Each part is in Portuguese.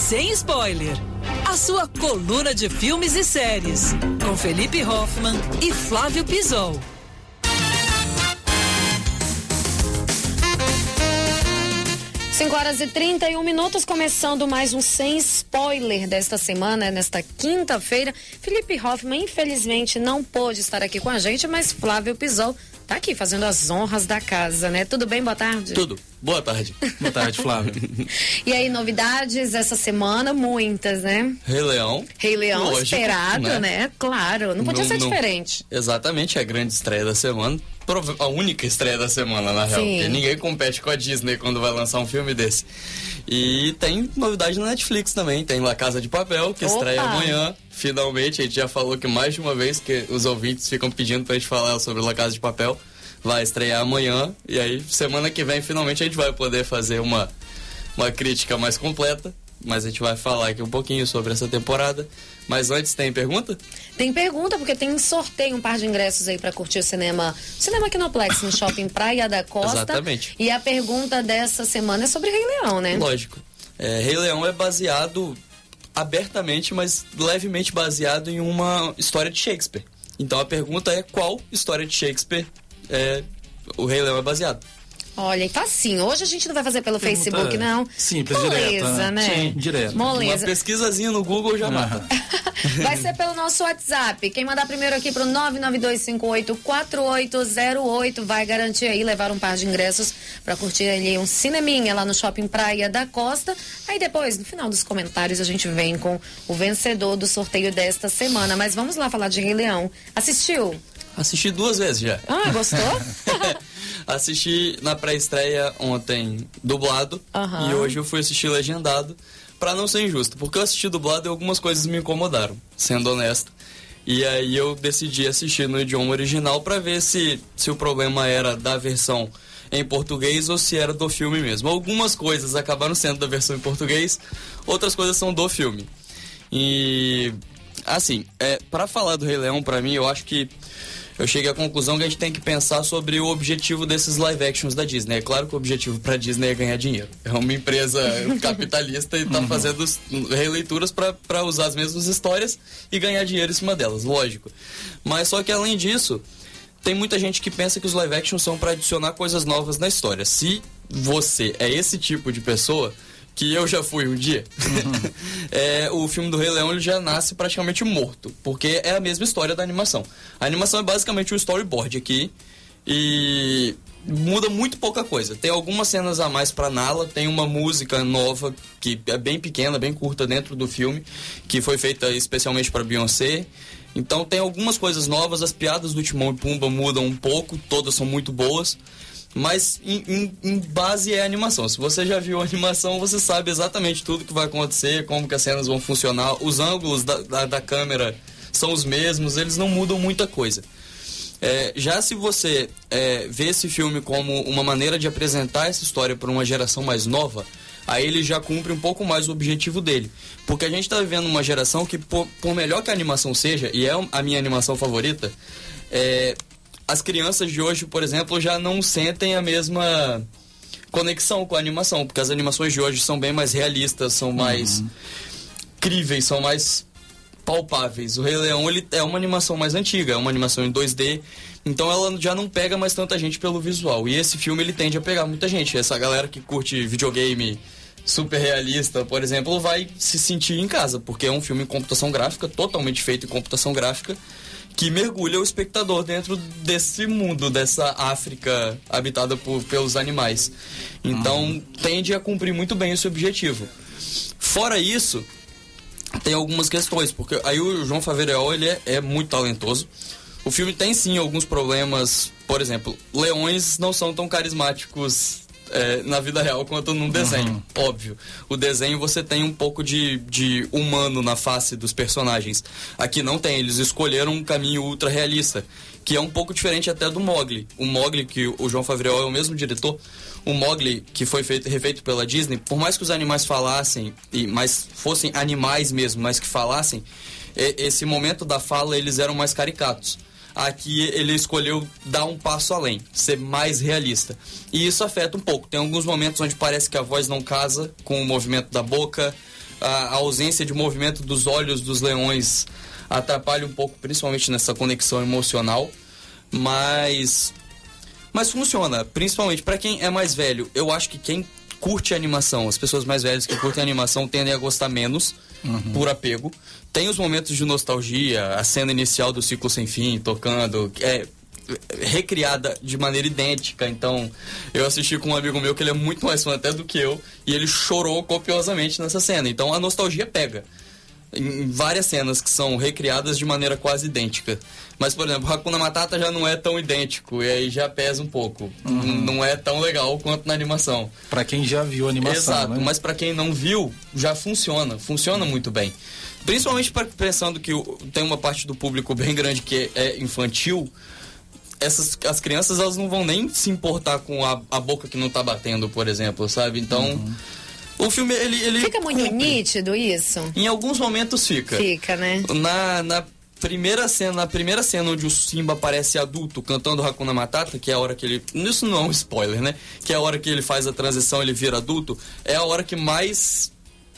Sem Spoiler, a sua coluna de filmes e séries, com Felipe Hoffmann e Flávio Pizol. Cinco horas e 31 minutos, começando mais um Sem Spoiler desta semana, nesta quinta-feira. Felipe Hoffmann, infelizmente, não pôde estar aqui com a gente, mas Flávio Pizol tá aqui fazendo as honras da casa, né? Tudo bem? Boa tarde. Tudo. Boa tarde. Boa tarde, Flávio. E aí, novidades essa semana? Muitas, né? Rei Leão. Rei Leão, lógico, esperado, né? Claro, não podia ser diferente. Exatamente, a grande estreia da semana. A única estreia da semana, na real. Porque ninguém compete com a Disney quando vai lançar um filme desse. E tem novidade na Netflix também. Tem La Casa de Papel, que estreia amanhã. Finalmente, a gente já falou que mais de uma vez que os ouvintes ficam pedindo pra gente falar sobre La Casa de Papel. Vai estrear amanhã. E aí, semana que vem, finalmente, a gente vai poder fazer uma crítica mais completa. Mas a gente vai falar aqui um pouquinho sobre essa temporada. Mas antes, tem pergunta? Tem pergunta, porque tem sorteio, um par de ingressos aí pra curtir o cinema Kinoplex no Shopping Praia da Costa. Exatamente. E a pergunta dessa semana é sobre Rei Leão, né? Lógico. Rei Leão é baseado abertamente, mas levemente baseado em uma história de Shakespeare. Então a pergunta é: qual história de Shakespeare o Rei Leão é baseado? Olha, e facinho. Hoje a gente não vai fazer pelo Facebook, não. Simples, moleza, direta, né? Sim, direto. Moleza. Uma pesquisazinha no Google já mata. Vai ser pelo nosso WhatsApp. Quem mandar primeiro aqui pro 992584808 vai garantir aí levar um par de ingressos pra curtir ali um cineminha lá no Shopping Praia da Costa. Aí depois, no final dos comentários, a gente vem com o vencedor do sorteio desta semana. Mas vamos lá falar de Rei Leão. Assistiu? Assisti 2 vezes já. Ah, gostou? Assisti na pré-estreia ontem dublado e hoje eu fui assistir legendado, pra não ser injusto, porque eu assisti dublado e algumas coisas me incomodaram, sendo honesto. E aí eu decidi assistir no idioma original pra ver se o problema era da versão em português ou se era do filme mesmo. Algumas coisas acabaram sendo da versão em português, outras coisas são do filme. E assim, pra falar do Rei Leão, pra mim, eu acho que eu cheguei à conclusão que a gente tem que pensar sobre o objetivo desses live actions da Disney. É claro que o objetivo pra Disney é ganhar dinheiro. É uma empresa capitalista e tá fazendo releituras pra usar as mesmas histórias e ganhar dinheiro em cima delas, lógico. Mas só que além disso, tem muita gente que pensa que os live actions são pra adicionar coisas novas na história. Se você é esse tipo de pessoa, que eu já fui um dia, o filme do Rei Leão ele já nasce praticamente morto, porque é a mesma história da animação. A animação é basicamente um storyboard aqui e muda muito pouca coisa. Tem algumas cenas a mais pra Nala, tem uma música nova que é bem pequena, bem curta dentro do filme, que foi feita especialmente pra Beyoncé. Então tem algumas coisas novas, as piadas do Timão e Pumba mudam um pouco, todas são muito boas. Mas em base é a animação. Se você já viu a animação, você sabe exatamente tudo que vai acontecer, como que as cenas vão funcionar. Os ângulos da câmera são os mesmos, eles não mudam muita coisa. Já se você vê esse filme como uma maneira de apresentar essa história para uma geração mais nova, aí ele já cumpre um pouco mais o objetivo dele. Porque a gente está vivendo uma geração que, por melhor que a animação seja, e é a minha animação favorita, as crianças de hoje, por exemplo, já não sentem a mesma conexão com a animação, porque as animações de hoje são bem mais realistas, são mais críveis, são mais palpáveis. O Rei Leão, ele é uma animação mais antiga, é uma animação em 2D, então ela já não pega mais tanta gente pelo visual. E esse filme, ele tende a pegar muita gente. Essa galera que curte videogame super realista, por exemplo, vai se sentir em casa, porque é um filme em computação gráfica, totalmente feito em computação gráfica, que mergulha o espectador dentro desse mundo, dessa África habitada pelos animais. Então, tende a cumprir muito bem esse objetivo. Fora isso, tem algumas questões, porque aí o Jon Favreau, ele é muito talentoso. O filme tem, sim, alguns problemas. Por exemplo, leões não são tão carismáticos na vida real quanto num desenho, óbvio. O desenho você tem um pouco de humano na face dos personagens. Aqui não tem, eles escolheram um caminho ultra realista, que é um pouco diferente até do Mowgli. O Mowgli, que o Jon Favreau é o mesmo diretor, o Mowgli, que foi refeito pela Disney, por mais que os animais falassem, mas fossem animais mesmo, mas que falassem, esse momento da fala eles eram mais caricatos. Aqui ele escolheu dar um passo além, ser mais realista. E isso afeta um pouco. Tem alguns momentos onde parece que a voz não casa com o movimento da boca. A ausência de movimento dos olhos dos leões atrapalha um pouco, principalmente nessa conexão emocional, mas funciona, principalmente para quem é mais velho. Eu acho que quem curte animação, as pessoas mais velhas que curtem animação tendem a gostar menos, por apego. Tem os momentos de nostalgia, a cena inicial do Ciclo Sem Fim tocando, recriada de maneira idêntica. Então eu assisti com um amigo meu que ele é muito mais fã até do que eu, e ele chorou copiosamente nessa cena. Então a nostalgia pega em várias cenas que são recriadas de maneira quase idêntica. Mas, por exemplo, Hakuna Matata já não é tão idêntico, e aí já pesa um pouco. Não é tão legal quanto na animação. Pra quem já viu a animação, exato, né? Mas pra quem não viu, já funciona muito bem. Principalmente pensando que tem uma parte do público bem grande que é infantil. As crianças, elas não vão nem se importar com a boca que não tá batendo, por exemplo, sabe? Então... O filme, ele fica muito nítido isso? Em alguns momentos fica. Fica, né? Na primeira cena onde o Simba parece adulto cantando Hakuna Matata, que é a hora que ele... Isso não é um spoiler, né? Que é a hora que ele faz a transição, ele vira adulto. É a hora que mais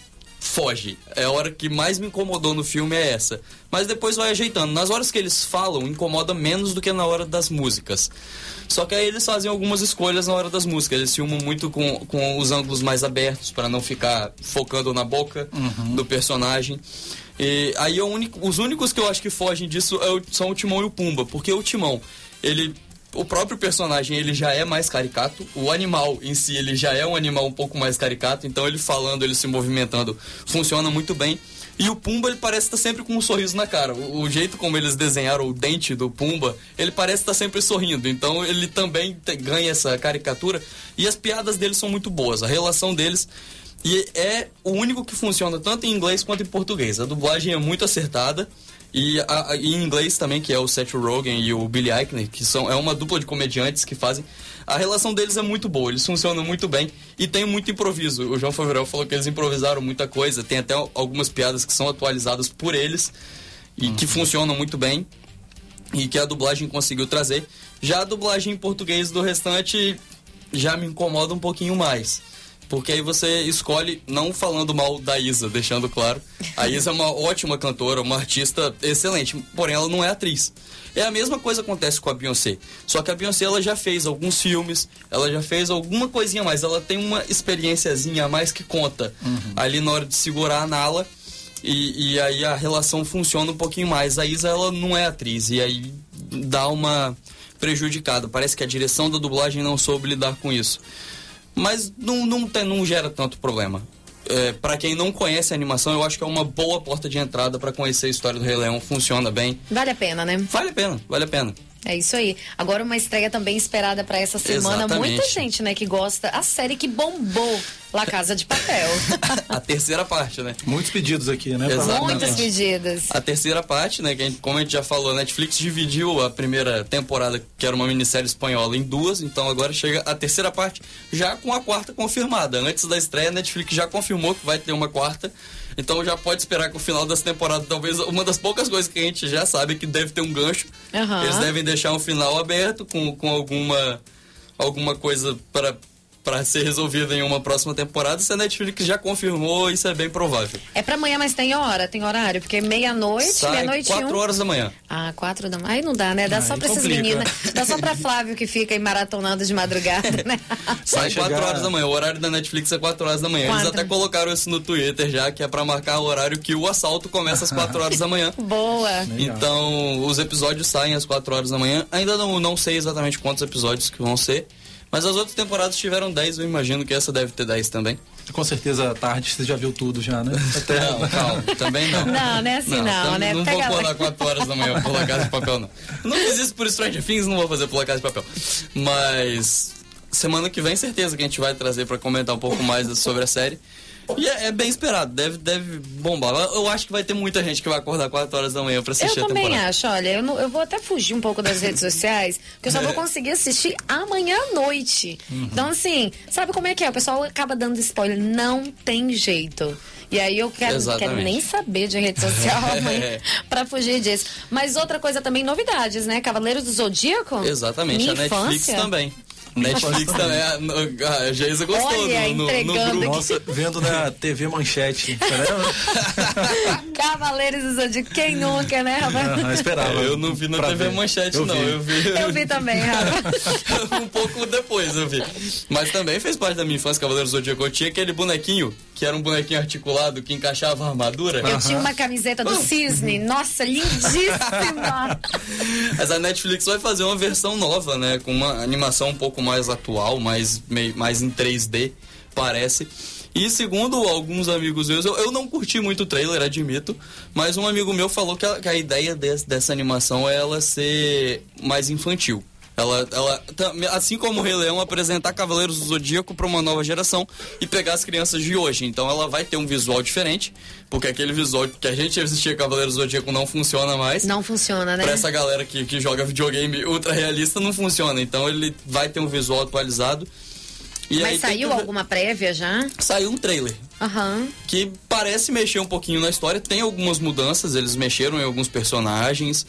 foge. É a hora que mais me incomodou no filme, é essa. Mas depois vai ajeitando. Nas horas que eles falam, incomoda menos do que na hora das músicas. Só que aí eles fazem algumas escolhas na hora das músicas. Eles filmam muito com os ângulos mais abertos, para não ficar focando na boca do personagem. E aí os únicos que eu acho que fogem disso são o Timão e o Pumba. Porque o Timão, o próprio personagem, ele já é mais caricato. O animal em si, ele já é um animal um pouco mais caricato. Então ele falando, ele se movimentando, funciona muito bem. E o Pumba, ele parece estar sempre com um sorriso na cara. O jeito como eles desenharam o dente do Pumba, ele parece estar sempre sorrindo. Então ele também ganha essa caricatura. E as piadas deles são muito boas. A relação deles... E é o único que funciona tanto em inglês quanto em português. A dublagem é muito acertada. E em inglês também, que é o Seth Rogen e o Billy Eichner, que é uma dupla de comediantes que fazem. A relação deles é muito boa, eles funcionam muito bem e tem muito improviso. O João Favreau falou que eles improvisaram muita coisa, tem até algumas piadas que são atualizadas por eles e que funcionam muito bem e que a dublagem conseguiu trazer. Já a dublagem em português do restante já me incomoda um pouquinho mais. Porque aí você escolhe, não falando mal da Isa, deixando claro. A Isa é uma ótima cantora, uma artista excelente, porém ela não é atriz. É a mesma coisa que acontece com a Beyoncé. Só que a Beyoncé, ela já fez alguns filmes, ela já fez alguma coisinha a mais. Ela tem uma experiênciazinha a mais que conta ali na hora de segurar a Nala. E aí a relação funciona um pouquinho mais. A Isa, ela não é atriz, e aí dá uma prejudicada. Parece que a direção da dublagem não soube lidar com isso. Mas não gera tanto problema. Para quem não conhece a animação, eu acho que é uma boa porta de entrada para conhecer a história do Rei Leão. Funciona bem. Vale a pena, né? Vale a pena. É isso aí. Agora uma estreia também esperada para essa semana. Exatamente. Muita gente, né, que gosta. A série que bombou, La Casa de Papel. A terceira parte, né? Muitos pedidos aqui, né? Exatamente. Muitos pedidos. A terceira parte, né? Que como a gente já falou, a Netflix dividiu a primeira temporada, que era uma minissérie espanhola, em duas. Então agora chega a terceira parte, já com a quarta confirmada. Antes da estreia, a Netflix já confirmou que vai ter uma quarta. Então já pode esperar que o final dessa temporada, talvez uma das poucas coisas que a gente já sabe, que deve ter um gancho. Eles devem deixar um final aberto com alguma coisa para ser resolvida em uma próxima temporada. Se a Netflix já confirmou, isso é bem provável. É pra amanhã, mas tem horário, porque meia-noite, meia-noite 4 horas da manhã. 4 da manhã. Aí não dá, né? Dá só pra essas meninas. Dá só pra Flávio que fica aí maratonando de madrugada, né? Sai 4 horas da manhã. O horário da Netflix é 4 horas da manhã. Eles até colocaram isso no Twitter já, que é pra marcar o horário que o assalto começa às 4 horas da manhã. Boa! Então, os episódios saem às 4 horas da manhã. Ainda não sei exatamente quantos episódios que vão ser. Mas as outras temporadas tiveram 10, eu imagino que essa deve ter 10 também. Com certeza, à tarde você já viu tudo já, né? Não, calma, também não. Não é assim não, né? Não vou acordar 4 horas da manhã por La Casa de Papel, não. Não fiz isso por Stranger Things, não vou fazer por La Casa de Papel. Mas semana que vem, certeza que a gente vai trazer pra comentar um pouco mais sobre a série. E é bem esperado, deve bombar. Eu acho que vai ter muita gente que vai acordar 4 horas da manhã pra assistir a temporada. Eu também acho, olha, eu vou até fugir um pouco das redes sociais, porque eu só vou conseguir assistir amanhã à noite. Então, assim, sabe como é que é? O pessoal acaba dando spoiler, não tem jeito. E aí eu quero nem saber de rede social amanhã pra fugir disso. Mas outra coisa também, novidades, né? Cavaleiros do Zodíaco? Exatamente, a Netflix também. Netflix também, a Geisa gostou. Olha, no entregando grupo. Nossa, vendo na TV Manchete. Cavaleiros do Zodíaco, quem nunca, né, Rafa? Não esperava. Eu não vi na TV Manchete, não. Eu vi também, Rafa. Um pouco depois eu vi. Mas também fez parte da minha infância, Cavaleiros do Zodíaco. Eu tinha aquele bonequinho, que era um bonequinho articulado, que encaixava a armadura. Eu tinha uma camiseta do Cisne. Nossa, lindíssima. Mas a Netflix vai fazer uma versão nova, né? Com uma animação um pouco mais atual, mais em 3D, parece. E segundo alguns amigos meus, eu não curti muito o trailer, admito, mas um amigo meu falou que a ideia dessa animação é ela ser mais infantil. Ela, assim como o Rei Leão, apresentar Cavaleiros do Zodíaco para uma nova geração e pegar as crianças de hoje. Então ela vai ter um visual diferente, porque aquele visual que a gente assistia Cavaleiros do Zodíaco não funciona mais. Não funciona, né? Pra essa galera que joga videogame ultra realista, não funciona. Então ele vai ter um visual atualizado. E mas saiu alguma prévia já? Saiu um trailer. Que parece mexer um pouquinho na história. Tem algumas mudanças, eles mexeram em alguns personagens.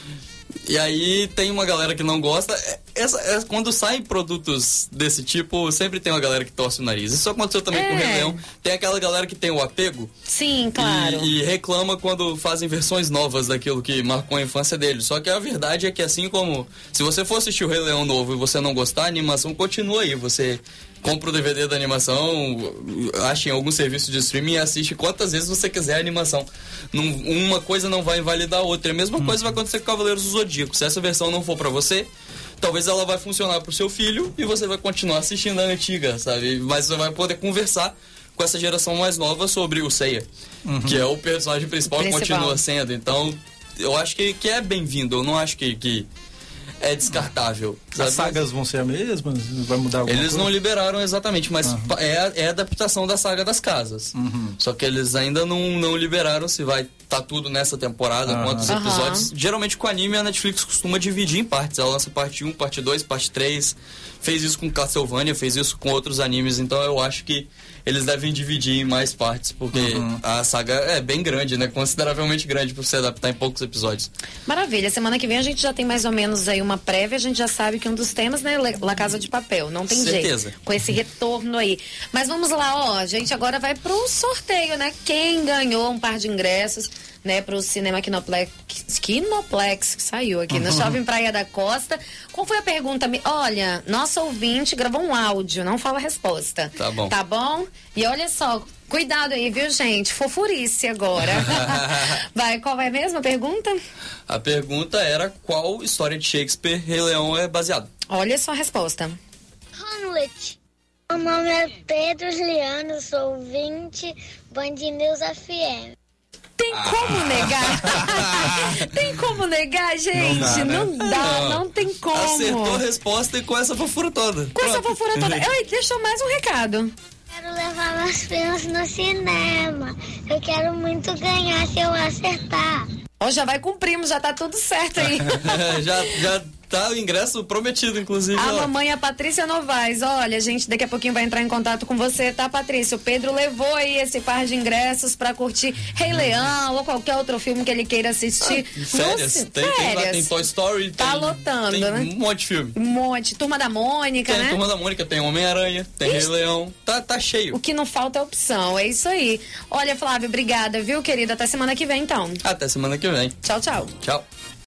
E aí tem uma galera que não gosta. Quando saem produtos desse tipo, sempre tem uma galera que torce o nariz. Isso aconteceu também com o Rei Leão. Tem aquela galera que tem o apego. Sim, claro. E reclama quando fazem versões novas daquilo que marcou a infância deles. Só que a verdade é que assim como... Se você for assistir o Rei Leão novo e você não gostar, a animação continua aí. Você compra o DVD da animação, acha em algum serviço de streaming e assiste quantas vezes você quiser a animação. Uma coisa não vai invalidar a outra. A mesma coisa vai acontecer com Cavaleiros do Zodíaco. Se essa versão não for pra você, talvez ela vai funcionar pro seu filho e você vai continuar assistindo a antiga, sabe? Mas você vai poder conversar com essa geração mais nova sobre o Seiya, que é o personagem principal que continua sendo. Então, eu acho que é bem-vindo. Eu não acho que é descartável. As sagas vão ser as mesmas? Vai mudar alguma coisa? Eles não liberaram exatamente, mas é a adaptação da saga das casas. Só que eles ainda não liberaram se vai estar tudo nessa temporada, quantos episódios. Geralmente com anime a Netflix costuma dividir em partes. Ela lança parte 1, parte 2, parte 3. Fez isso com Castlevania, fez isso com outros animes. Então eu acho que eles devem dividir em mais partes, porque a saga é bem grande, né? Consideravelmente grande para você adaptar em poucos episódios. Maravilha. Semana que vem a gente já tem mais ou menos aí uma prévia. A gente já sabe que um dos temas, né, La Casa de Papel. Não tem jeito. Com esse retorno aí. Mas vamos lá, ó. A gente agora vai pro sorteio, né? Quem ganhou um par de ingressos, né, pro Cinema Kinoplex, que saiu aqui no Shopping Praia da Costa. Qual foi a pergunta? Olha, nosso ouvinte gravou um áudio, não fala a resposta. Tá bom. Tá bom? E olha só, cuidado aí, viu, gente? Fofurice agora. Qual é mesmo a pergunta? A pergunta era qual história de Shakespeare Rei Leão é baseado. Olha só a resposta. Hamlet. Meu nome é Pedro Juliano, sou ouvinte Band News FM. Tem como negar? Tem como negar, gente? Não tem como. Acertou a resposta e com essa fofura toda. Essa fofura toda. Deixou mais um recado. Quero levar meus filhos no cinema. Eu quero muito ganhar se eu acertar. Já vai cumprimos, já tá tudo certo aí. já tá o ingresso prometido, inclusive. A mamãe, a Patrícia Novaes. Olha, gente, daqui a pouquinho vai entrar em contato com você, tá, Patrícia? O Pedro levou aí esse par de ingressos pra curtir Rei Leão ou qualquer outro filme que ele queira assistir. Férias. Tem Toy Story. Tá lotando, tem né? Um monte de filme. Um monte. Turma da Mônica, né? Tem Turma da Mônica, tem Homem-Aranha, tem Rei Leão. Tá cheio. O que não falta é opção, é isso aí. Olha, Flávio, obrigada, viu, querida? Até semana que vem, então. Até semana que vem. Tchau, tchau. Tchau.